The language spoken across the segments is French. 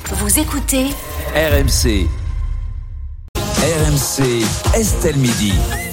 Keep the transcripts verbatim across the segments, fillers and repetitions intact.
Vous écoutez R M C. R M C, Estelle Midi.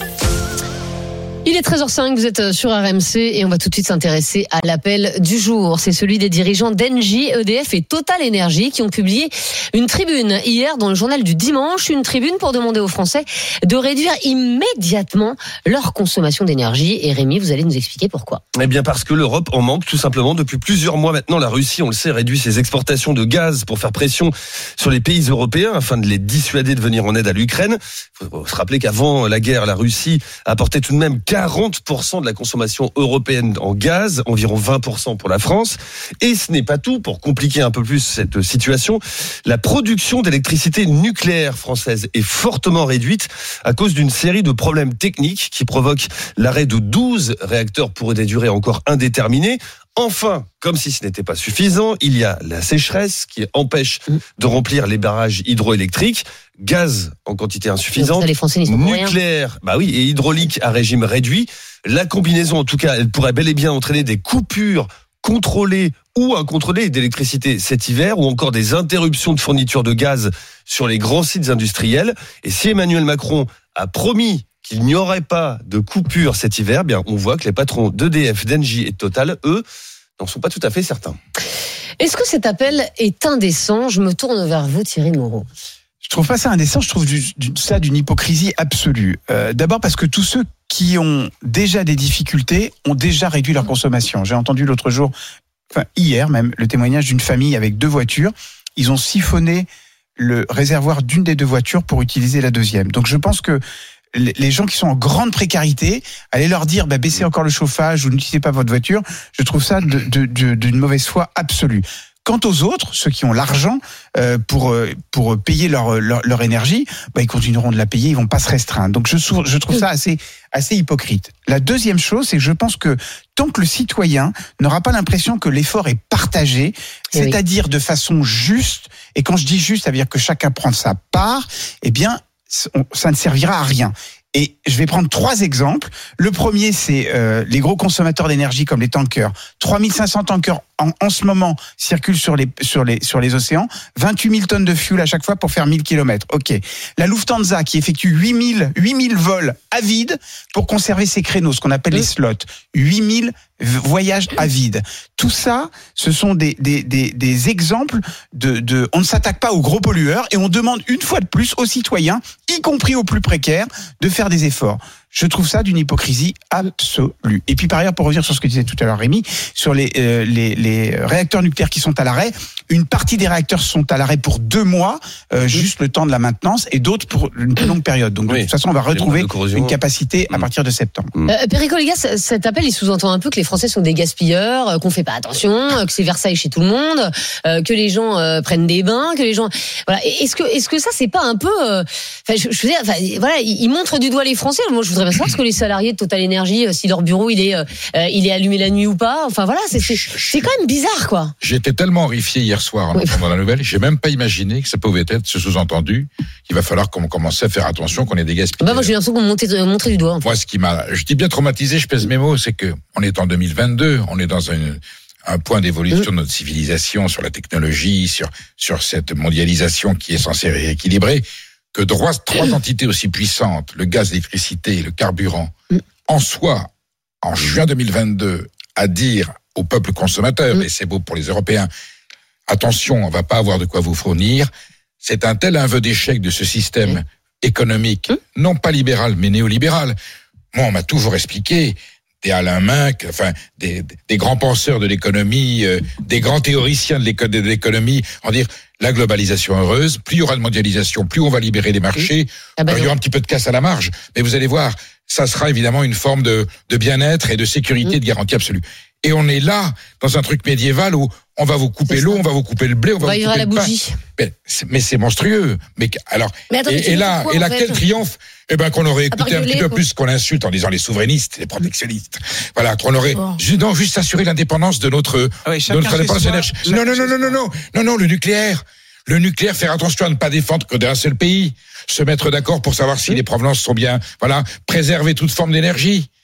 Il est treize heures cinq, vous êtes sur R M C et on va tout de suite s'intéresser à l'appel du jour. C'est celui des dirigeants d'Engie, E D F et Total Energy qui ont publié une tribune hier dans le journal du dimanche. Une tribune pour demander aux Français de réduire immédiatement leur consommation d'énergie. Et Rémi, vous allez nous expliquer pourquoi. Eh bien parce que l'Europe en manque tout simplement. Depuis plusieurs mois maintenant, la Russie, on le sait, réduit ses exportations de gaz pour faire pression sur les pays européens afin de les dissuader de venir en aide à l'Ukraine. Il faut se rappeler qu'avant la guerre, la Russie apportait tout de même quarante pour cent de la consommation européenne en gaz, environ vingt pour cent pour la France. Et ce n'est pas tout. Pour compliquer un peu plus cette situation, la production d'électricité nucléaire française est fortement réduite à cause d'une série de problèmes techniques qui provoquent l'arrêt de douze réacteurs pour des durées encore indéterminées. Enfin, comme si ce n'était pas suffisant, il y a la sécheresse qui empêche de remplir les barrages hydroélectriques. Gaz en quantité insuffisante, ça, les Français n'y sont pour nucléaire, rien. bah oui, et hydraulique à régime réduit. La combinaison, en tout cas, elle pourrait bel et bien entraîner des coupures contrôlées ou incontrôlées d'électricité cet hiver, ou encore des interruptions de fourniture de gaz sur les grands sites industriels. Et si Emmanuel Macron a promis qu'il n'y aurait pas de coupure cet hiver, bien on voit que les patrons d'E D F, d'Engie et de Total, eux, n'en sont pas tout à fait certains. Est-ce que cet appel est indécent ? Je me tourne vers vous, Thierry Moreau. Je trouve pas ça indécent, je trouve du, du, ça d'une hypocrisie absolue. Euh, d'abord parce que tous ceux qui ont déjà des difficultés ont déjà réduit leur consommation. J'ai entendu l'autre jour, enfin hier même, le témoignage d'une famille avec deux voitures. Ils ont siphonné le réservoir d'une des deux voitures pour utiliser la deuxième. Donc je pense que les gens qui sont en grande précarité, allez leur dire bah, baissez encore le chauffage ou n'utilisez pas votre voiture, je trouve ça de, de, de, d'une mauvaise foi absolue. Quant aux autres, ceux qui ont l'argent euh, pour pour payer leur leur, leur énergie, bah, ils continueront de la payer, ils vont pas se restreindre. Donc je je trouve ça assez assez hypocrite. La deuxième chose, c'est que je pense que tant que le citoyen n'aura pas l'impression que l'effort est partagé, et c'est-à-dire oui. de façon juste, et quand je dis juste, ça veut dire que chacun prend sa part, eh bien ça ne servira à rien. Et je vais prendre trois exemples. Le premier, c'est euh, les gros consommateurs d'énergie comme les tankers. trois mille cinq cents tankers en, en ce moment circulent sur les sur les sur les océans. vingt-huit mille tonnes de fuel à chaque fois pour faire mille kilomètres. Ok. La Lufthansa qui effectue huit mille vols à vide pour conserver ses créneaux, ce qu'on appelle les slots. huit mille voyages à vide. Tout ça, ce sont des des des, des exemples de de. On ne s'attaque pas aux gros pollueurs et on demande une fois de plus aux citoyens, y compris aux plus précaires, de faire des efforts. Je trouve ça d'une hypocrisie absolue. Et puis par ailleurs, pour revenir sur ce que disait tout à l'heure Rémi, sur les, euh, les, les réacteurs nucléaires qui sont à l'arrêt, une partie des réacteurs sont à l'arrêt pour deux mois, euh, juste le temps de la maintenance, et d'autres pour une plus longue période. Donc de oui. toute façon, on va retrouver une capacité à partir de septembre. Euh, Perico, les gars, cet appel, il sous-entend un peu que les Français sont des gaspilleurs, qu'on fait pas attention, que c'est Versailles chez tout le monde, euh, que les gens euh, prennent des bains, que les gens... Voilà. Est-ce que, est-ce que ça, c'est pas un peu... Euh... Enfin, je, je veux dire, enfin, voilà, ils montrent du doigt les Français. Moi, je voudrais savoir ce que les salariés de Total Energy, si leur bureau il est, euh, il est allumé la nuit ou pas. Enfin voilà, c'est, c'est, c'est quand même bizarre quoi. J'étais tellement horrifié hier soir en oui. entendant la nouvelle, j'ai même pas imaginé que ça pouvait être ce sous-entendu qu'il va falloir qu'on commence à faire attention, qu'on ait des gaspilleurs. Bah moi j'ai l'impression qu'on montait, montrait du doigt. En fait. Moi ce qui m'a, je dis bien traumatisé, je pèse mes mots, c'est que on est en deux mille vingt-deux, on est dans une un point d'évolution mmh. de notre civilisation sur la technologie, sur sur cette mondialisation qui est censée rééquilibrer. Que trois, trois entités aussi puissantes, le gaz, l'électricité, le carburant, mm. en soi, en juin deux mille vingt-deux, à dire au peuple consommateur, mm. et c'est beau pour les Européens, attention, on va pas avoir de quoi vous fournir, c'est un tel aveu d'échec de ce système mm. économique, mm. non pas libéral, mais néolibéral. Moi, on m'a toujours expliqué, des Alain Minck, enfin, des, des grands penseurs de l'économie, euh, des grands théoriciens de, l'éco- de l'économie, en dire, la globalisation heureuse, plus il y aura de mondialisation, plus on va libérer les marchés, ah bah il y aura un petit peu de casse à la marge, mais vous allez voir, ça sera évidemment une forme de, de bien-être et de sécurité, mmh. de garantie absolue. Et on est là, dans un truc médiéval où on va vous couper l'eau, on va vous couper le blé, on va, on va vous couper la le pain. bougie. Mais c'est, mais c'est monstrueux. Mais alors, mais attends, et, et là, quoi, et là, en fait quel triomphe. Eh ben, qu'on aurait écouté un petit peu quoi. plus qu'on insulte en disant les souverainistes, les protectionnistes. Voilà, qu'on aurait, oh. non, juste assurer l'indépendance de notre, ah oui, de notre indépendance énergétique. Non, non, non, non, non, non, non, non, le nucléaire. Le nucléaire, faire attention à ne pas défendre que d'un seul pays. Se mettre d'accord pour savoir si les provenances sont bien, voilà, préserver toute forme d'énergie.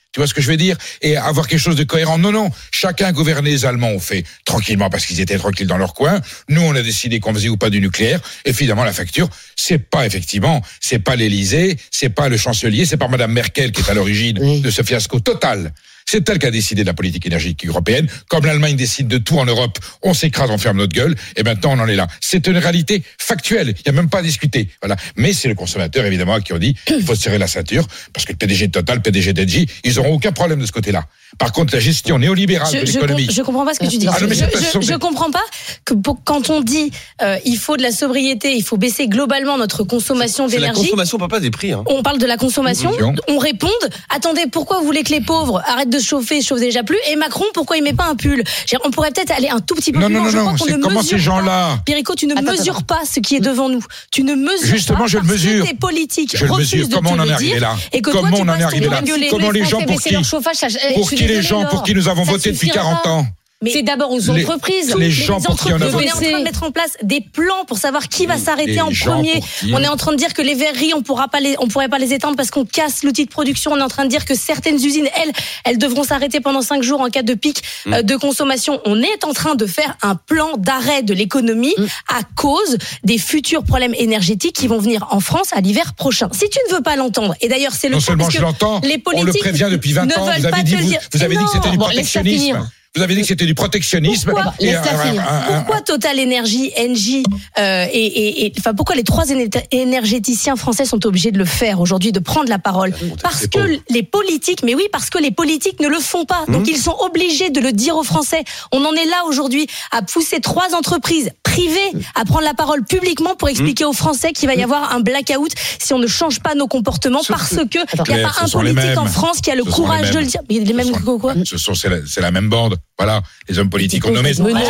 Tu vois ce que je veux dire? Et avoir quelque chose de cohérent. Non, non. Chacun gouvernait. Les Allemands ont fait tranquillement parce qu'ils étaient tranquilles dans leur coin. Nous, on a décidé qu'on faisait ou pas du nucléaire. Et finalement, la facture, c'est pas effectivement, c'est pas l'Élysée, c'est pas le chancelier, c'est pas Madame Merkel qui est à l'origine oui. de ce fiasco total. C'est elle qui a décidé de la politique énergétique européenne. Comme l'Allemagne décide de tout en Europe, on s'écrase, on ferme notre gueule. Et maintenant, on en est là. C'est une réalité factuelle. Il n'y a même pas à discuter. Voilà. Mais c'est le consommateur, évidemment, qui ont dit qu'il faut se serrer la ceinture. Parce que le P D G de Total, le P D G d'Engie, ils n'auront aucun problème de ce côté-là. Par contre, la gestion néolibérale je, de l'économie. Je, je comprends pas ce que tu dis. Ah, non, mais je, je, je comprends pas que pour, quand on dit euh, il faut de la sobriété, il faut baisser globalement notre consommation c'est, d'énergie. C'est la consommation, pas des prix. Hein. On parle de la consommation. On réponde. Attendez, pourquoi vous voulez que les pauvres arrêtent de se chauffer, se chauffent déjà plus? Et Macron, pourquoi il met pas un pull? On pourrait peut-être aller un tout petit peu non, plus loin. Non, non, non, non. C'est comment ces gens-là? Perico, tu ne attends, mesures attends. pas ce qui est devant nous. Tu ne mesures Justement, pas je le mesure. Tes politiques je le mesure. Comment on en est arrivé là? Comment on en est arrivé là? Comment les gens pour qui? Pour qui les gens pour qui nous avons voté depuis quarante ans? Mais c'est d'abord aux entreprises. Les, les gens les pour qui on a voté. On est en train de mettre en place des plans pour savoir qui va s'arrêter les en premier. On est en train de dire que les verreries, on pourra pas les, on pourrait pas les éteindre parce qu'on casse l'outil de production. On est en train de dire que certaines usines, elles, elles devront s'arrêter pendant cinq jours en cas de pic mmh. euh, de consommation. On est en train de faire un plan d'arrêt de l'économie mmh. à cause des futurs problèmes énergétiques qui vont venir en France à l'hiver prochain. Si tu ne veux pas l'entendre, et d'ailleurs c'est le non seulement je l'entends, les politiques on le prévient depuis vingt ans. Vous avez dit, vous, vous avez dit que c'était du protectionnisme. Vous avez dit que c'était du protectionnisme. Pourquoi, et un, un, un, pourquoi Total Energy, Engie, euh, et, et, et enfin pourquoi les trois énergéticiens français sont obligés de le faire aujourd'hui, de prendre la parole? Parce que les politiques, mais oui, parce que les politiques ne le font pas. Donc mmh. ils sont obligés de le dire aux Français. On en est là aujourd'hui à pousser trois entreprises privées à prendre la parole publiquement pour expliquer mmh. aux Français qu'il va y avoir un blackout si on ne change pas nos comportements. Sauf parce que il n'y a pas un politique en France qui a le ce courage de le dire. Mais les mêmes que quoi? Ce sont c'est la, c'est la même bande. Voilà, les hommes politiques ont nommé ces gens-là.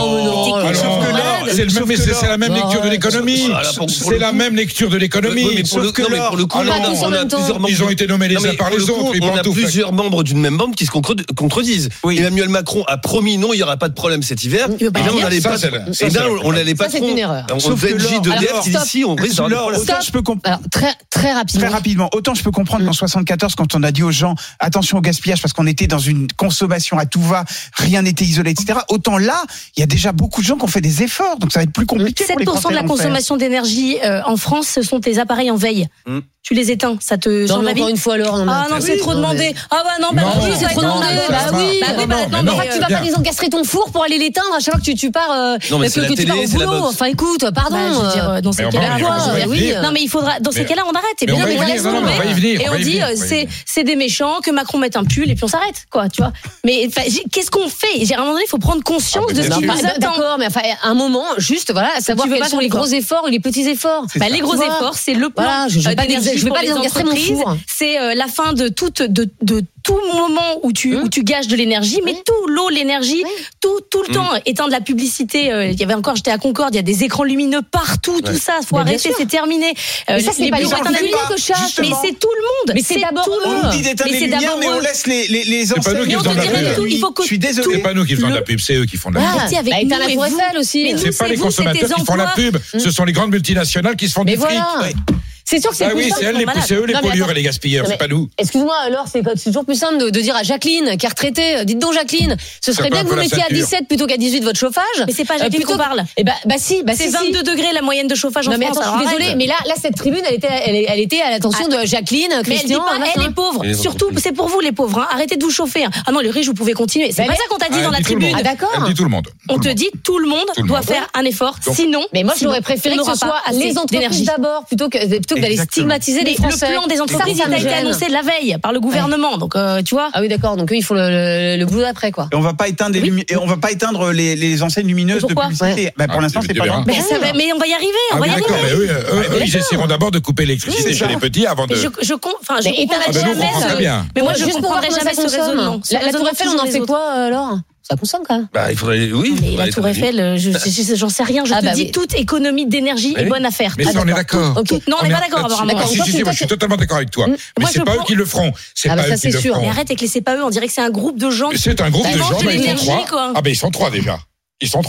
C'est le même, mais c'est la même lecture de l'économie. C'est la même lecture de l'économie. Sauf que pour le coup, on a plusieurs membres. Ils ont été nommés les uns par les autres. On a plusieurs membres d'une même bande qui se contredisent. Emmanuel Macron a promis non, il n'y aura pas de problème cet hiver. Et là, on n'allait pas. Et là, on n'allait pas. C'est une erreur. On fait une J de D F ici, on risque d'avoir des problèmes. Je peux comprendre. Très très rapidement. Très rapidement. Autant je peux comprendre qu'en soixante-quatorze, quand on a dit aux gens attention au gaspillage parce qu'on était dans une consommation à tout va, rien n'était isolé, et cetera. Autant là, il y a déjà beaucoup de gens qui ont fait des efforts, donc ça va être plus compliqué. sept pour cent de la consommation d'énergie euh, en France, ce sont tes appareils en veille. Mmh. Tu les éteins, ça te change la vie. Encore une fois alors. Ah non, c'est trop demandé. Ah bah non, bah oui, c'est trop demandé. Bah oui. Bah oui, bah non, mais tu vas pas les encastrer ton four pour aller l'éteindre à chaque fois que tu tu pars. Non mais c'est la télé, c'est la boxe. Enfin écoute, pardon. Je veux dire, dans ces cas-là, oui. Non mais il faudra, dans ces cas-là, on arrête. Et bien, mais et on dit, c'est c'est des méchants, que Macron mette un pull et puis on s'arrête, quoi, tu vois. Mais qu'est-ce qu'on fait? J'ai à un moment donné, il faut prendre conscience de ce qui nous attend. D'accord, mais enfin, un moment, juste, voilà, savoir quels sont les gros efforts et les petits efforts. Bah les gros efforts, c'est le plan. Je vais pas les encastrer mon four. C'est euh, la fin de toute de de tout moment où tu mmh. où tu gages de l'énergie, mais mmh. tout l'eau, l'énergie, mmh. tout tout le mmh. temps étant de la publicité. Euh, il y avait encore, j'étais à Concorde, il y a des écrans lumineux partout, ouais. tout ça. Faut mais arrêter, c'est terminé. Euh, mais ça c'est pas les particuliers que chasse. Mais c'est tout le monde. Mais c'est d'abord eux. On dit d'éteindre les lumières, mais on laisse les les les enseignes. C'est pas nous qui faisons de la pub. Je suis désolé. C'est pas nous qui faisons de la pub, c'est eux qui font de la pub. Bah éteins la Tour Eiffel aussi. C'est pas les consommateurs qui font la pub, ce sont les grandes multinationales qui se font du fric. C'est sûr que c'est ah plus oui, simple. C'est, elle, c'est eux les non, pollueurs et les gaspilleurs, c'est pas nous. Excuse-moi, alors, c'est, c'est toujours plus simple de, de dire à Jacqueline, qui est retraitée, dites donc Jacqueline, ce serait bien que vous mettiez à dix-sept plutôt qu'à dix-huit votre chauffage. Mais c'est pas Jacqueline euh, qu'on parle. Eh bah, bah si, bah c'est si, vingt-deux si. degrés la moyenne de chauffage en non, mais France. Attends, je suis désolée, mais là, là, cette tribune, elle était, elle, elle était à l'attention ah. de Jacqueline, Christian. Mais elle dit pas, elle est pauvre. Surtout, c'est pour vous les pauvres, arrêtez de vous chauffer. Ah non, les riches, vous pouvez continuer. C'est pas ça qu'on t'a dit dans la tribune. Ah d'accord. Elle dit tout le monde. On te dit tout le monde doit faire un effort, sinon. Mais moi, j'aurais préféré que ce soit les entreprises d'abord, plutôt que d'aller stigmatiser les Français. Le plan des entreprises a été annoncé la veille par le gouvernement, donc euh, tu vois. Ah oui, d'accord. Donc eux, ils font le, le, le boulot après, quoi. Et on va pas éteindre les lumi- et on va pas éteindre les, les enseignes lumineuses de publicité. Ouais. Bah, pour ah, l'instant, c'est pas grave. Mais, mais on va y arriver. On ah, va y arriver. Mais eux, eux, eux ils essaieront d'abord de couper l'électricité chez les petits avant de. Je, je, enfin, je comprends jamais. Mais moi, je comprendrai jamais ce raisonnement. La Tour Eiffel, on en fait quoi alors? Ça consomme quand même. Bah, il faudrait, oui. Mais la Tour Eiffel, je, je, j'en sais rien. Je ah te bah dis, oui. toute économie d'énergie mais est bonne à faire. Mais ça, on est d'accord. Okay. Non, on n'est pas d'accord, apparemment. Si, si, si, moi, je suis totalement d'accord avec toi. Mais c'est pas eux qui le feront. C'est pas eux qui le feront. Mais arrête avec les c'est pas eux. On dirait que c'est un groupe de gens. C'est un groupe de gens. Ils sont trois. Ah, ben, ils sont trois déjà. Ils sont trois.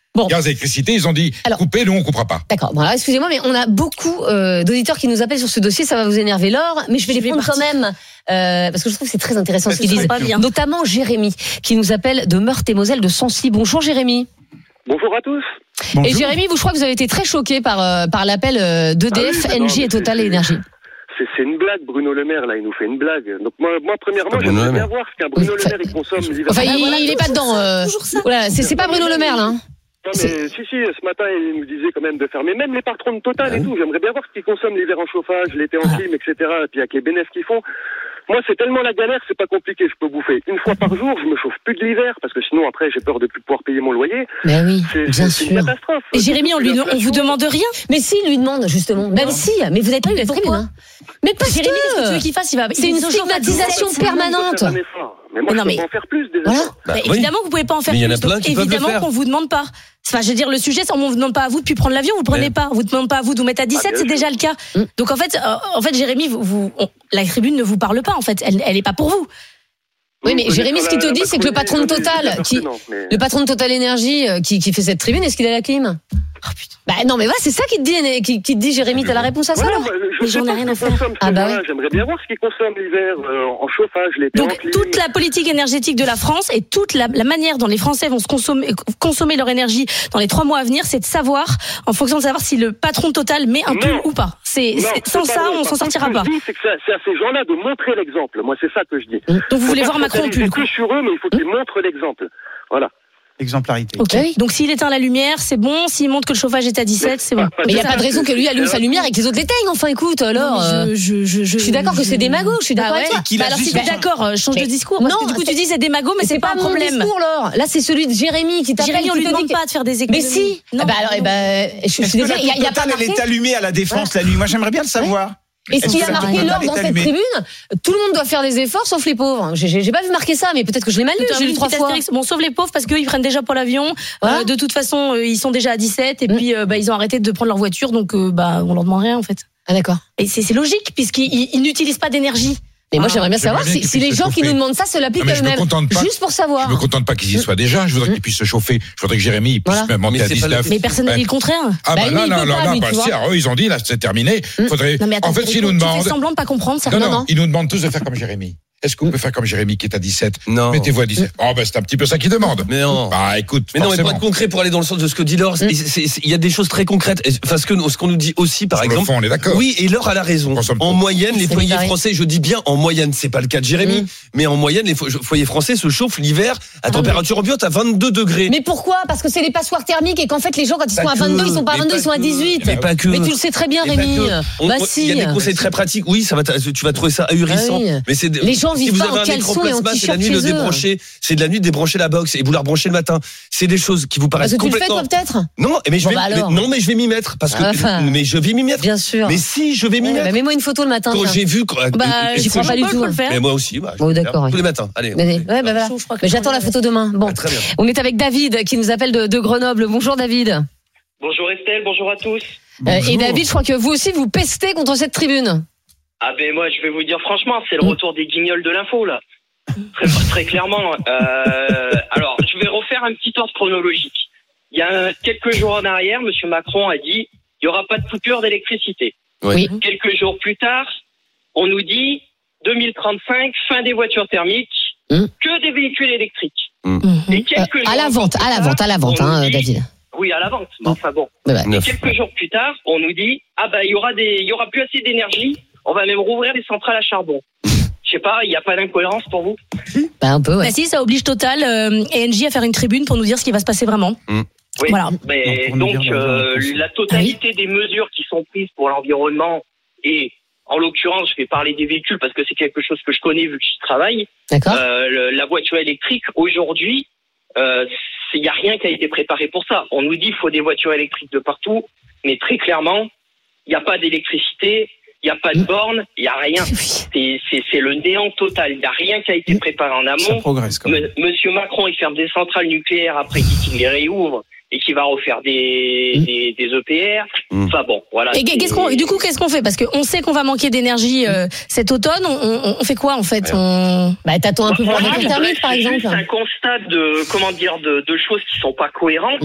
Bon. Gaz et électricité, ils ont dit Alors, coupez, nous on coupera pas. D'accord. Bon, alors excusez-moi, mais on a beaucoup euh, d'auditeurs qui nous appellent sur ce dossier. Ça va vous énerver, Laure, mais je vais Je les vais prendre quand partir. même euh, parce que je trouve que c'est très intéressant Mais ce qu'ils c'est disent. pas bien. Notamment Jérémy qui nous appelle de Meurthe-et-Moselle de Sancy. Bonjour Jérémy. Bonjour à tous. Et Jérémy, vous, je crois que vous avez été très choqué par euh, par l'appel euh, d'E D F, Ah oui, non, Engie mais et Total c'est- Énergie. C'est, c'est une blague, Bruno Le Maire, là, il nous fait une blague. Donc moi, moi premièrement, pas Bruno j'aimerais Le bien Maire. voir ce qu'un Bruno Oui, Le enfin- Maire il consomme l'hiver. Enfin, Ah, il, voilà, il est pas toujours dedans. ça, euh, toujours ça. Voilà, c'est c'est pas Bruno Le Maire là. Hein. Non, mais si, si, ce matin, il nous disait quand même de faire. Mais même les patrons de Total et tout, j'aimerais bien voir ce qu'ils consomment l'hiver en chauffage, l'été en clim, et cetera. Et puis avec les bénéfices qu'ils font. Moi, c'est tellement la galère, c'est pas compliqué. Je peux bouffer une fois par jour, je me chauffe plus de l'hiver, parce que sinon, après, j'ai peur de plus pouvoir payer mon loyer. Ben oui, C'est, bien c'est une sûr. catastrophe. Et Jérémy, on lui, on vous demande rien. Mais si, il lui demande justement. Même si, mais vous êtes pas eu la tribune. pourquoi Hein. Mais parce Jérémy, qu'est-ce que tu veux que qu'il fasse? Il va. c'est il une se chauffe à stigmatisation dix-sept. permanente. Un effort. Mais moi, Mais non, je peux mais- pas en faire plus, des Voilà. efforts. Bah, oui. évidemment, vous pouvez pas en faire Mais il y en a plus. plein Donc, qui peuvent le évidemment faire. qu'on vous demande pas. Enfin, je veux dire, le sujet, c'est on vous demande pas à vous de prendre l'avion, vous prenez Ouais. pas. On vous demande pas à vous de vous mettre à dix-sept, bien c'est sûr. déjà le cas. Mm. Donc en fait, euh, en fait, Jérémy, vous, vous- on- la tribune ne vous parle pas. En fait, elle, elle est pas pour vous. Oui, mais Vous Jérémy, ce qu'il te connaissez dit, la- c'est que le la patron de Macronie, Total, c'est qui, pertinent, mais- le patron de Total Énergie, euh, qui, qui fait cette tribune, est-ce qu'il a la clim? Oh putain. Bah non, mais voilà, c'est ça qui te dit, qui, qui te dit, Jérémy, t'as la réponse à ça, Voilà, alors? moi, je Mais sais j'en ai pas rien ce à qu'ils faire. consomment, Ah ces bah gens-là. ouais. J'aimerais bien voir ce qu'ils consomment l'hiver euh, en chauffage, l'été en Donc clim. toute la politique énergétique de la France et toute la, la manière dont les Français vont se consommer, consommer leur énergie dans les trois mois à venir, c'est de savoir, en fonction de savoir si le patron de Total met un Non. pull ou pas. C'est, Non, c'est- c'est sans pas ça, vrai. on Par s'en contre, sortira ce que pas. je dis, c'est que c'est c'est à ces gens-là de montrer l'exemple. Moi, c'est ça que je dis. Donc vous voulez Faut voir pas Macron en focaliser pull, quoi. que sur eux, mais il faut qu'ils montrent l'exemple. Voilà. Exemplarité. Ok. Oui. Donc s'il éteint la lumière, c'est bon. S'il montre que le chauffage est à dix-sept, c'est bon. Mais il n'y a Ça, pas de raison que lui allume c'est sa lumière et que les autres l'éteignent. Enfin, écoute, alors. Non, euh, mais je, je, je, je, je suis d'accord que c'est démago, je suis d'accord Ah avec ouais. toi. Qu'il Bah a alors si juste t'es besoin- d'accord, euh, change Mais- de discours. Parce non, que du coup tu c'est- dis c'est démago, mais Mais c'est pas un mon problème. discours, Laure. Là, c'est celui de Jérémy qui t'appelle. Jérémy, on qui lui te dit demande que- pas de faire des Mais économies. si. Non, Ah bah alors, eh non. ben, je suis Est-ce que désolée, la il y a, il y a pas Total, elle marqué. est allumée à la Défense la nuit. Moi, j'aimerais bien le savoir. Et ce Est-ce qu'il y que a la marqué, Total Laure, est dans cette allumée tribune, tout le monde doit faire des efforts, sauf les pauvres. J'ai- J'ai j'ai pas vu marquer ça, mais peut-être que je l'ai mal lu. Tout un J'ai lu petit trois fois. astérix. Bon, sauf les pauvres parce qu'ils prennent déjà pas l'avion. Voilà. Euh, de toute façon, euh, ils sont déjà à dix-sept et Mm. puis euh, bah, ils ont arrêté de prendre leur voiture, donc euh, bah on leur demande rien en fait. Ah d'accord. Et c'est c'est logique puisqu'ils ils- ils n'utilisent pas d'énergie. Mais moi, Ah. j'aimerais bien savoir J'aimerais bien si, qu'ils si les puissent gens se qui nous chauffer. demandent ça se l'appliquent Non, mais je me eux-mêmes. contente pas. Juste pour savoir. Je me contente pas qu'ils y soient déjà. Je voudrais qu'ils puissent se chauffer. Je voudrais que Jérémy il puisse Voilà. même monter Mais à c'est pas dix-neuf. Mais personne n'a dit le contraire. Ah Bah, bah lui, là, il là, peut là, pas, là, lui, bah, tu si, vois. alors eux, ils ont dit, là, c'est terminé. Faudrait, Non mais attends, en fait, s'ils nous tu fais demandent, semblant de pas comprendre, c'est non, rien. non, non. ils nous demandent tous de faire comme Jérémy. Est-ce qu'on peut faire comme Jérémy qui est à dix-sept? Non. Mettez-vous à dix-sept. Oh, bah, c'est un petit peu ça qu'ils demandent. Mais non. Bah, écoute, Mais non, mais pour forcément. être concret, pour aller dans le sens de ce que dit Laure, c'est- c'est- c'est- il y a des choses très concrètes. Et- Enfin, ce que ce qu'on nous dit aussi, par Sur le exemple. fond, on est d'accord. Oui, et Laure a la raison. Consomme En trop. moyenne, les C'est foyers pareil. français, je dis bien en moyenne, c'est pas le cas de Jérémy, Mm. mais en moyenne, les fo- foyers français se chauffent l'hiver à température ambiante à vingt-deux degrés. Mais pourquoi? Parce que c'est les passoires thermiques et qu'en fait, les gens, quand ils Pas sont à que, vingt-deux, ils sont pas à mais vingt-deux, pas ils sont à que. dix-huit. Mais pas que. Mais tu le sais très bien, Mais pas Rémi. que. On- Bah on- si. Il y a des conseils très pratiques. Oui, ça va, t- tu vas trouver ça ahurissant. Ah oui. Mais c'est de- Les gens si vivent vous pas avez en un écran caleçon et en plasma, c'est la t-shirt nuit de chez eux. débrancher, c'est de la nuit de débrancher la box et vous la rebranchez le matin. C'est des choses qui vous paraissent Parce que tu le fais, complètement. toi, peut-être? Non, mais je Bon, vais, bah mais- alors. non, mais je vais m'y mettre parce que, Enfin. mais je vais m'y mettre. Bien sûr. Mais si, je vais m'y Ouais, mettre. bah, mets-moi une photo le matin. Quand tiens. j'ai vu, quoi, Bah, euh, j'y si crois c'est pas du chaud, tout. faut le faire. Mais moi aussi, bah, je Bon, vais le faire d'accord, tous ouais. les matins. Allez. on Allez, fait. ouais, bah, voilà. chaud, je crois que Mais je j'attends la prends photo demain. Bon. Ah, très bien. On est avec David qui nous appelle de, de Grenoble. Bonjour David. Bonjour Estelle, bonjour à tous. Euh, et David, je crois que vous aussi vous pestez contre cette tribune. Ah ben moi je vais vous dire franchement, c'est le Mm. retour des guignols de l'info là. Très, très clairement. Euh, alors je vais refaire un petit ordre chronologique. Il y a un- quelques jours en arrière, Monsieur Macron a dit il y aura pas de coupure d'électricité. Oui. Quelques jours plus tard, on nous dit deux mille trente-cinq, fin des voitures thermiques, Mm. que des véhicules électriques. Mhm. Et Euh, quelques à jours la vente, plus à la tard, vente, à la vente, on nous hein, dit- David. Oui, à la vente. Mais enfin bon. Ouais, ouais. Neuf. Quelques jours plus tard, on nous dit ah bah il y aura des, il y aura plus assez d'énergie. On va même rouvrir les centrales à charbon. Je sais pas, il n'y a pas d'incohérence pour vous? Bah, un peu, ouais. Bah si, ça oblige Total euh, et Engie à faire une tribune pour nous dire ce qui va se passer vraiment. Oui. Voilà. Mais Donc, on donc, est bien dans euh, un- la totalité des mesures qui sont prises pour l'environnement et en l'occurrence, je vais parler des véhicules parce que c'est quelque chose que je connais vu que j'y travaille. D'accord. Euh, le- la voiture électrique aujourd'hui, euh, il n'y a rien qui a été préparé pour ça. On nous dit qu'il faut des voitures électriques de partout, mais très clairement, il n'y a pas d'électricité, il n'y a pas de borne, il n'y a rien. C'est, c'est, c'est le néant total. Il n'y a rien qui a été préparé en Ça amont. progresse quand même. M- Monsieur Macron, il ferme des centrales nucléaires, après il dit qu'il les réouvre et qu'il va refaire des, Mm. des, des E P R. Mm. Enfin bon, voilà. Et qu'est-ce qu'on, du coup, qu'est-ce qu'on fait? Parce qu'on sait qu'on va manquer d'énergie euh, cet automne. On, on, on fait quoi en fait? On... Bah, t'attends un peu pour Moi, la je voiture thermique, dresse par juste exemple. un constat de, comment dire, de, de choses qui sont pas cohérentes. Mm.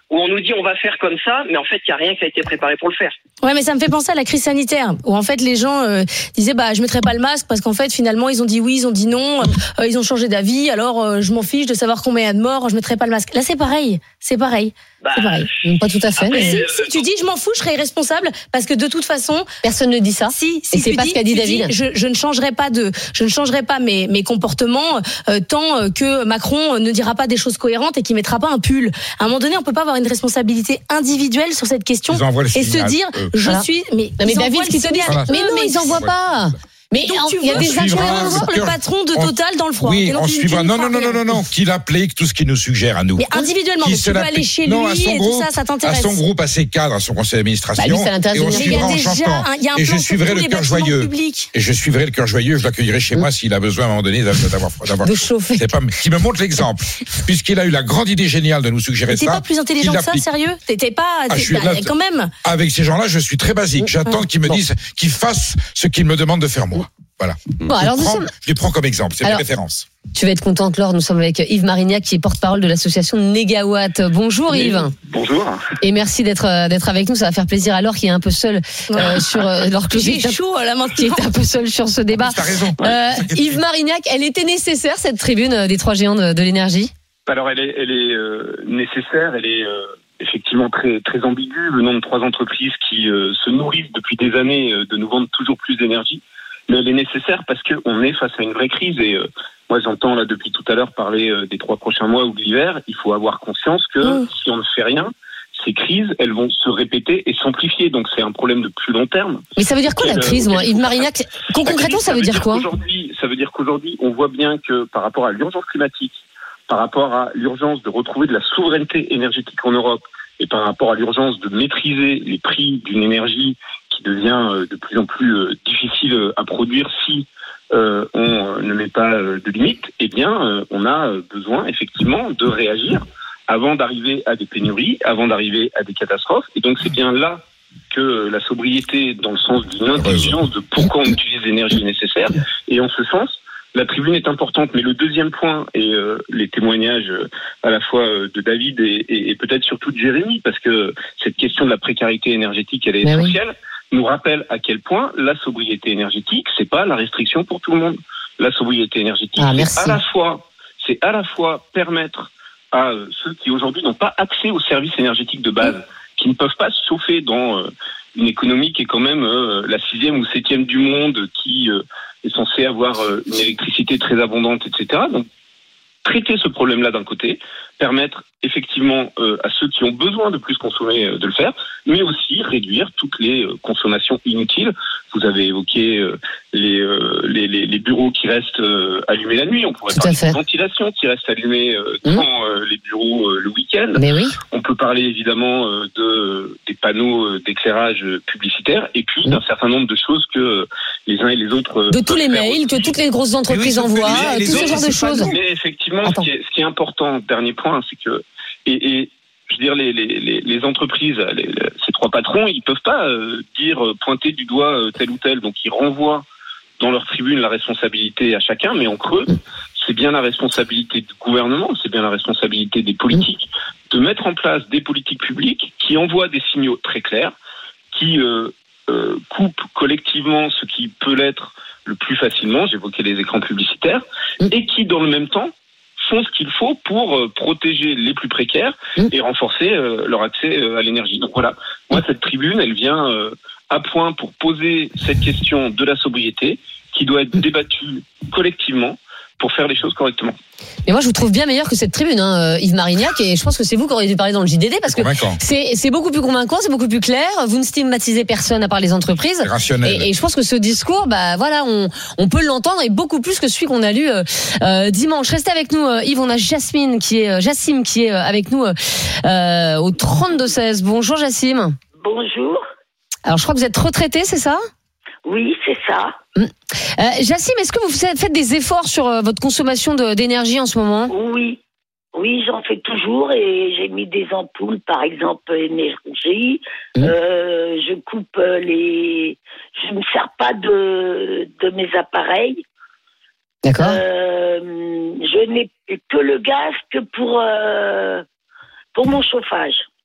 où on nous dit on va faire comme ça, mais en fait, il n'y a rien qui a été préparé pour le faire. Ouais, mais ça me fait penser à la crise sanitaire, où en fait les gens euh, disaient bah je mettrai pas le masque parce qu'en fait finalement ils ont dit oui, ils ont dit non, euh, ils ont changé d'avis, alors euh, je m'en fiche de savoir combien il y a de morts, je mettrai pas le masque. Là c'est pareil, c'est pareil, Bah, c'est pareil. Pas tout à fait. Après, Mais... Si, si tu dis je m'en fous, je serai irresponsable parce que de toute façon, Personne ne dit ça. si, si Et c'est tu pas dis, ce qu'a dit tu David. dis, je, je ne changerai pas de, je ne changerai pas mes mes comportements euh, tant que Macron ne dira pas des choses cohérentes et qu'il mettra pas un pull. À un moment donné, on peut pas avoir une responsabilité individuelle sur cette question Ils envoient le et se signal, dire eux. je Voilà. suis mais Non, mais ils David, envoient ce qu'ils le te disent, signal. mais non, mais ils envoient pas. Mais Donc tu il y a veux, des tu veux suivra voir le le cœur- patron de on- Total dans le froid. Oui, Et donc on tu- tu suivra. n'y Non, crois non, non, non, rien. non, non, qu'il applique tout ce qu'il nous suggère à nous. Mais individuellement, Qui donc se tu veux l'applique. aller chez Non, à lui son et groupe, tout ça, ça à t'intéresse. son groupe, à ses cadres, à son conseil d'administration. Bah, lui, ça l'intéresse et on de venir. Mais il y suivra a en déjà chantant. un, il y a un Et je plan sur suivrai tous le les cœur bâtiments joyeux. publics. Et je suivrai le cœur joyeux. Je l'accueillerai chez moi s'il a besoin à un moment donné d'avoir d'avoir De chaud. chauffer. C'est pas qui me montre l'exemple, puisqu'il a eu la grande idée géniale de nous suggérer T'es ça. pas plus intelligent il que ça, l'applique. sérieux? T'étais pas, Ah, je suis t'es- là- quand même. Avec ces gens-là, je suis très basique. J'attends qu'ils me Bon. disent, qu'ils fassent ce qu'ils me demandent de faire moi. Voilà. Bon, alors je, nous prends- sommes. je les prends comme exemple. C'est mes Alors- références. Tu vas être contente, Laure. Nous sommes avec Yves Marignac, qui est porte-parole de l'association Négawatt. Bonjour, Yves. Bonjour. Et merci d'être euh, d'être avec nous. Ça va faire plaisir à Laure, qui est un peu seule euh, sur euh, Laure J'ai Closet, chaud là qui maintenant. est un peu seule sur ce débat. T'as raison. Euh, Yves Marignac, elle était nécessaire, cette tribune euh, des trois géants de, de l'énergie? Alors elle est, elle est euh, nécessaire, elle est euh, effectivement très très ambiguë, venant de trois entreprises qui euh, se nourrissent depuis des années euh, de nous vendre toujours plus d'énergie. Mais elle est nécessaire parce qu'on est face à une vraie crise et euh, moi j'entends là depuis tout à l'heure parler euh, des trois prochains mois ou de l'hiver. Il faut avoir conscience que Mmh. si on ne fait rien, ces crises, elles vont se répéter et s'amplifier. Donc c'est un problème de plus long terme. Mais ça veut dire quoi la Auquel, crise, euh, moi, auquel Yves il faut Marignac? faire- Con- La Concrètement, crise, ça veut dire quoi? qu'aujourd'hui- Ça veut dire qu'aujourd'hui, on voit bien que par rapport à l'urgence climatique, par rapport à l'urgence de retrouver de la souveraineté énergétique en Europe et par rapport à l'urgence de maîtriser les prix d'une énergie qui devient euh, de plus en plus euh, difficile euh, à produire si euh, on euh, ne met pas euh, de limite, eh bien, euh, on a euh, besoin effectivement de réagir avant d'arriver à des pénuries, avant d'arriver à des catastrophes. Et donc, c'est bien là que euh, la sobriété, dans le sens d'une intelligence de pourquoi on utilise l'énergie nécessaire, et en ce sens, la tribune est importante, mais le deuxième point, et euh, les témoignages euh, à la fois euh, de David et, et, et peut-être surtout de Jérémy, parce que cette question de la précarité énergétique, elle est Ben oui. essentielle, nous rappelle à quel point la sobriété énergétique, c'est pas la restriction pour tout le monde. La sobriété énergétique, Ah, c'est merci. à la fois, c'est à la fois permettre à euh, ceux qui aujourd'hui n'ont pas accès aux services énergétiques de base, qui ne peuvent pas se chauffer dans euh, une économie qui est quand même euh, la sixième ou septième du monde, qui euh, est censée avoir euh, une électricité très abondante, et cetera. Donc, traiter ce problème-là d'un côté, permettre effectivement euh, à ceux qui ont besoin de plus consommer euh, de le faire, mais aussi réduire toutes les euh, consommations inutiles. Vous avez évoqué euh, les, euh, les, les, les bureaux qui restent euh, allumés la nuit. On pourrait Tout à parler fait. de ventilation qui reste allumée euh, Mmh. dans euh, les bureaux euh, le week-end. Mais oui. On peut parler évidemment euh, de des panneaux euh, d'éclairage euh, publicitaire et puis d'un certain nombre de choses que euh, les uns et les autres euh, De tous peuvent les faire mails aussi. que toutes les grosses entreprises sauf que envoient, les- les tout ce autres, genre de c'est pas choses. nous. Mais effectivement, ce Attends. qui, est, ce qui est important, dernier point, c'est que et, et je veux dire les les, les, les entreprises, les, les- ces trois patrons, ils peuvent pas euh, dire euh, pointer du doigt euh, tel ou tel, donc ils renvoient dans leur tribune la responsabilité à chacun, mais en creux, c'est bien la responsabilité du gouvernement, c'est bien la responsabilité des politiques de mettre en place des politiques publiques qui envoient des signaux très clairs, qui euh, euh, coupent collectivement ce qui peut l'être le plus facilement, j'évoquais les écrans publicitaires, Mm. et qui dans le même temps font ce qu'il faut pour euh, protéger les plus précaires Mm. et renforcer euh, leur accès euh, à l'énergie. Donc voilà, moi cette tribune, elle vient euh, à point pour poser cette question de la sobriété qui doit être débattue collectivement pour faire les choses correctement. Mais moi, je vous trouve bien meilleur que cette tribune, hein, Yves Marignac, et je pense que c'est vous qui auriez dû parler dans le J D D, parce que Convaincant. c'est c'est beaucoup plus convaincant, c'est beaucoup plus clair. Vous ne stigmatisez personne à part les entreprises. C'est rationnel. Et, et je pense que ce discours, bah voilà, on, on peut l'entendre et beaucoup plus que celui qu'on a lu euh, euh, dimanche. Restez avec nous, euh, Yves. On a Jasmine qui est euh, Jassim qui est euh, avec nous euh, euh, au trente-deux seize. Bonjour Jassim. Bonjour. Alors je crois que vous êtes retraité, c'est ça? Oui, c'est ça. Euh, Jassim, est-ce que vous faites faites des efforts sur euh, votre consommation de- d'énergie en ce moment? Oui. Oui, j'en fais toujours et j'ai mis des ampoules, par exemple, énergie. Mmh. Euh, je coupe euh, les... Je ne me sers pas de, de mes appareils. D'accord. Euh, je n'ai que le gaz que pour, euh, pour mon chauffage.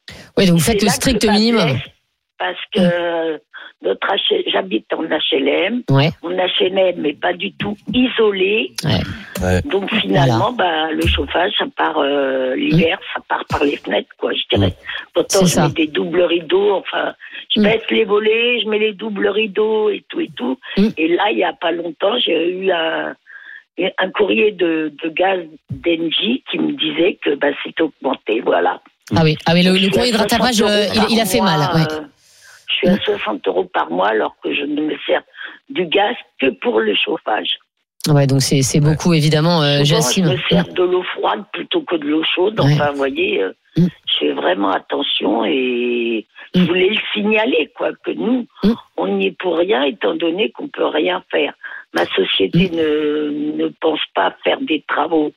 Oui, donc vous faites C'est le là que strict le bas minimum. blesse, Parce que notre H- j'habite en H L M. Ouais. Mon H L M n'est pas du tout isolé. Ouais. Ouais. Donc finalement, bah, le chauffage, ça part euh, l'hiver, ça part par les fenêtres, quoi, je dirais. Pourtant, C'est je ça. mets des doubles rideaux, enfin, je Mm. baisse les volets, je mets les doubles rideaux et tout et tout. Mm. Et là, il y a pas longtemps, j'ai eu un, un courrier de, de gaz d'Engie qui me disait que bah, c'était augmenté, voilà. Ah oui, ah oui, le, Je le suis courrier de à rattrapage, soixante euh, euros il, par il a fait mois, mal. Ouais. euh, je suis à soixante euros par mois alors que je ne me sers du gaz que pour le chauffage. Ouais, donc c'est c'est beaucoup évidemment, euh, Souvent, Jacime. je me sers de l'eau froide plutôt que de l'eau chaude. Ouais. Enfin, vous voyez, euh, Mm. je fais vraiment attention et je Mm. voulais le signaler, quoi, que nous, Mm. on n'y est pour rien étant donné qu'on peut rien faire. Ma société Mm. ne, ne pense pas faire des travaux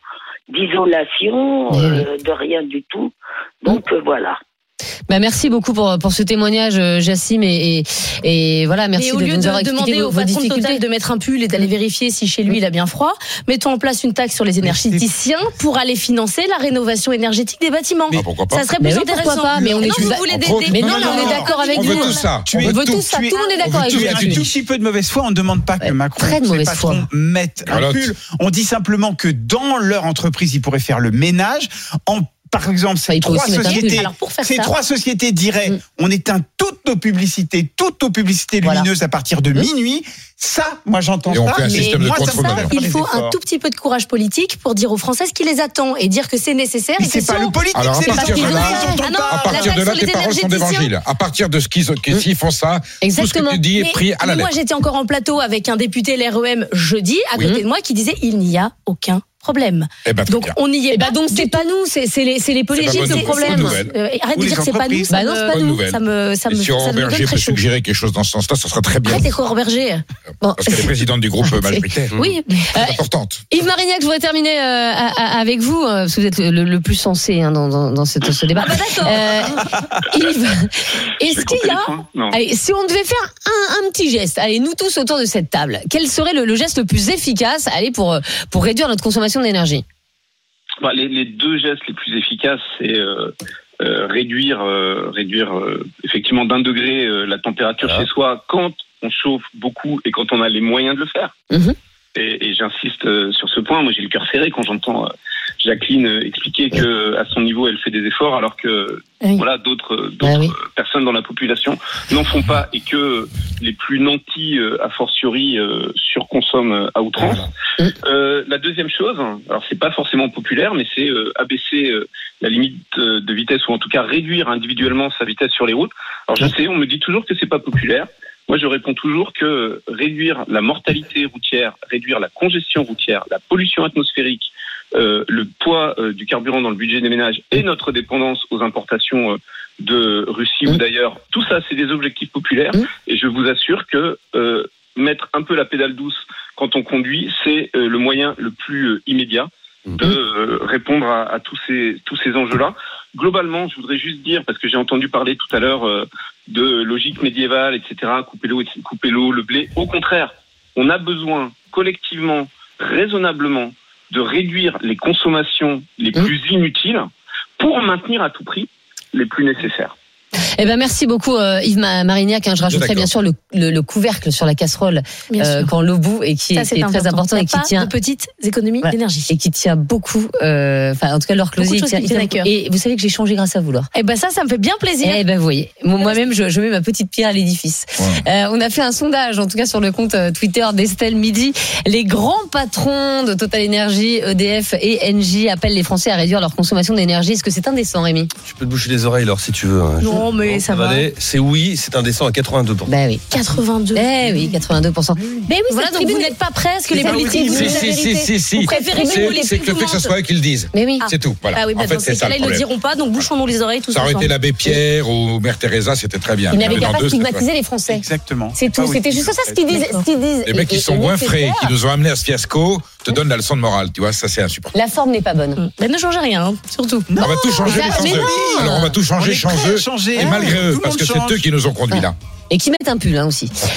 d'isolation, Oui, euh, de rien du tout. Donc, euh, voilà. Bah, merci beaucoup pour, pour ce témoignage, euh, Jacime, et, et, et voilà, merci Et au de, lieu de nous de avoir expliqué demander vos, au vos patron de difficultés. Total de mettre un pull et d'aller vérifier si chez lui il a bien froid, mettons en place une taxe sur les énergéticiens pour aller financer la rénovation énergétique des bâtiments. Ah, pourquoi pas. Ça serait Mais plus oui, pourquoi intéressant. pas, mais on est non, tous vous d'a- voulez des, entre autres- des- Mais non, non, mais non, on est non, d'accord avec On vous. veut tout ça. Tu On es- On veut veut tout. tout ça, Tu es- tout le monde est d'accord on veut avec tout, vous. il y a un du tout petit peu de mauvaise foi, on ne demande pas que Ouais, Macron très de et ses mauvaise patrons foi. mettent un Calotte. pull. On dit simplement que dans leur entreprise, ils pourraient faire le ménage. En, par exemple, Bah, ces il peut trois aussi mettre un pull. sociétés, Alors, pour faire ces ça- trois sociétés diraient, Mm. on éteint toutes nos publicités, toutes nos publicités Voilà. lumineuses à partir de Mm. minuit. Ça, moi, j'entends Et on ça. fait un mais système de moi, ça me contrôle paraît manuel. faire Il des faut un efforts. tout petit peu de courage politique pour dire aux Français ce qui les attend et dire que c'est nécessaire. Mais et que c'est pas si le on- politique, Alors, à c'est les partir de entreprises là- dont on Ah non, À parle. partir de la là, taxe tes sur les paroles sont énergéticiens. d'évangile. À partir de ce qu'ils que s'ils font ça, Exactement. tout ce que tu dis est Mais- pris à la mais moi, lettre. j'étais encore en plateau avec un député L R E M jeudi à Oui. côté de moi qui disait il n'y a aucun problème. Eh ben, très Donc bien. on n'y est Et bah pas. donc du c'est pas nous, c'est c'est les c'est les pas politiques bonne le nouvelle. problème. Bonne nouvelle. Euh, arrête Ou de les dire que c'est pas nous. entreprises. Ça Bah non, me- c'est pas Bonne nous. nouvelle. Ça me, ça Et me, si ça Aurore me donne Berger très peut chaud. suggérer quelque chose dans ce sens-là, ça sera très bien. Arrête, Aurore Berger. Bon. Parce qu'elle est présidente du groupe majoritaire. Oui, C'est importante. Yves Marignac, je voudrais terminer euh, à- à- avec vous, euh, parce que vous êtes le, le plus sensé hein, dans, dans, dans cette- ce débat. Ah bah d'accord. Euh, Yves, est-ce qu'il y a... Non. Allez, si on devait faire un, un petit geste, allez, nous tous autour de cette table, quel serait le, le geste le plus efficace allez, pour, euh, pour réduire notre consommation d'énergie? Bah, les, les deux gestes les plus efficaces, c'est euh, euh, réduire, euh, réduire euh, effectivement d'un degré euh, la température Voilà. chez soi quand on chauffe beaucoup et quand on a les moyens de le faire. Mhm. Et, et j'insiste euh, sur ce point. Moi, j'ai le cœur serré quand j'entends euh, Jacqueline euh, expliquer que à son niveau, elle fait des efforts, alors que Oui. voilà, d'autres, d'autres Ah oui. euh, personnes dans la population n'en font pas, et que les plus nantis, euh, a fortiori, euh, surconsomment euh, à outrance. Voilà. Euh, la deuxième chose, alors c'est pas forcément populaire, mais c'est euh, abaisser euh, la limite euh, de vitesse, ou en tout cas réduire individuellement sa vitesse sur les routes. Alors je sais, on me dit toujours que c'est pas populaire. Moi, je réponds toujours que réduire la mortalité routière, réduire la congestion routière, la pollution atmosphérique, euh, le poids euh, du carburant dans le budget des ménages et notre dépendance aux importations euh, de Russie Mmh. ou d'ailleurs, tout ça, c'est des objectifs populaires. Mmh. Et je vous assure que euh, mettre un peu la pédale douce quand on conduit, c'est euh, le moyen le plus euh, immédiat de euh, répondre à, à tous ces tous ces enjeux-là. Globalement, je voudrais juste dire, parce que j'ai entendu parler tout à l'heure euh, de logique médiévale, et cetera, couper l'eau, couper l'eau, le blé. Au contraire, on a besoin collectivement, raisonnablement, de réduire les consommations les Mmh. plus inutiles pour maintenir à tout prix les plus nécessaires. Eh ben merci beaucoup euh, Yves Ma- Marignac. Hein, je rajouterai D'accord. bien sûr le, le, le couvercle sur la casserole Bien euh, sûr. quand l'eau bout et qui est, Ça, c'est qui est très important Il y a et qui pas tient de petites économies Ouais. d'énergie. et qui tient beaucoup. euh, Enfin, en tout cas, Laure Beaucoup de Closier, choses tient- qui tiennent à il tient- cœur. Et vous savez que j'ai changé grâce à vous, Laure. Eh ben ça, ça me fait bien plaisir. Eh ben, vous voyez, Moi- moi-même, je, je mets ma petite pierre à l'édifice. Ouais. Euh, on a fait un sondage, en tout cas sur le compte euh, Twitter d'Estelle Midi. Les grands patrons de Total Energy, E D F et Engie appellent les Français à réduire leur consommation d'énergie. Est-ce que c'est indécent, Rémi? Tu peux te boucher les oreilles, alors, si tu veux. hein. Non, mais ça va. aller. C'est oui, c'est indécent à quatre-vingt-deux pour cent. Ben oui. quatre-vingt-deux. Eh oui, quatre-vingt-deux pour cent. Mais oui, Voilà, cette donc vous tribune- n'êtes pas prêts à ce que les Ça vous politiques dit, vous oui. disent Si, la si, si, vérité. si, si. Vous préférez C'est nous, les c'est plus que le fait que ce soit eux qui le disent. Mais oui. C'est tout. Voilà. Ah oui, bah, en fait, dans c'est ces ça le cas-là, ils le problème. diront pas, donc bouchons-nous les oreilles tous Ça aurait été ensemble. l'abbé Pierre ou Mère Teresa, c'était très bien. Ils n'avaient Mais qu'à dans pas deux, c'est stigmatiser les Français. Exactement. C'est tout. Ah oui. C'était juste ça ce qu'ils disent. Ce qu'ils disent. Les mecs qui Et- sont et moins frais, nécessaire. qui nous ont amenés à ce fiasco, te donnent la leçon de morale. Tu vois, ça c'est insupportable. La forme n'est pas bonne. Mais ne changez rien, hein, surtout. Non, On va tout changer, mais les non. chanceux. Alors on va tout On changer, est prêts à chanceux. changer. Et malgré Tout eux, le parce monde que c'est change. eux qui nous ont conduits là. Et qui mettent un pull hein, aussi.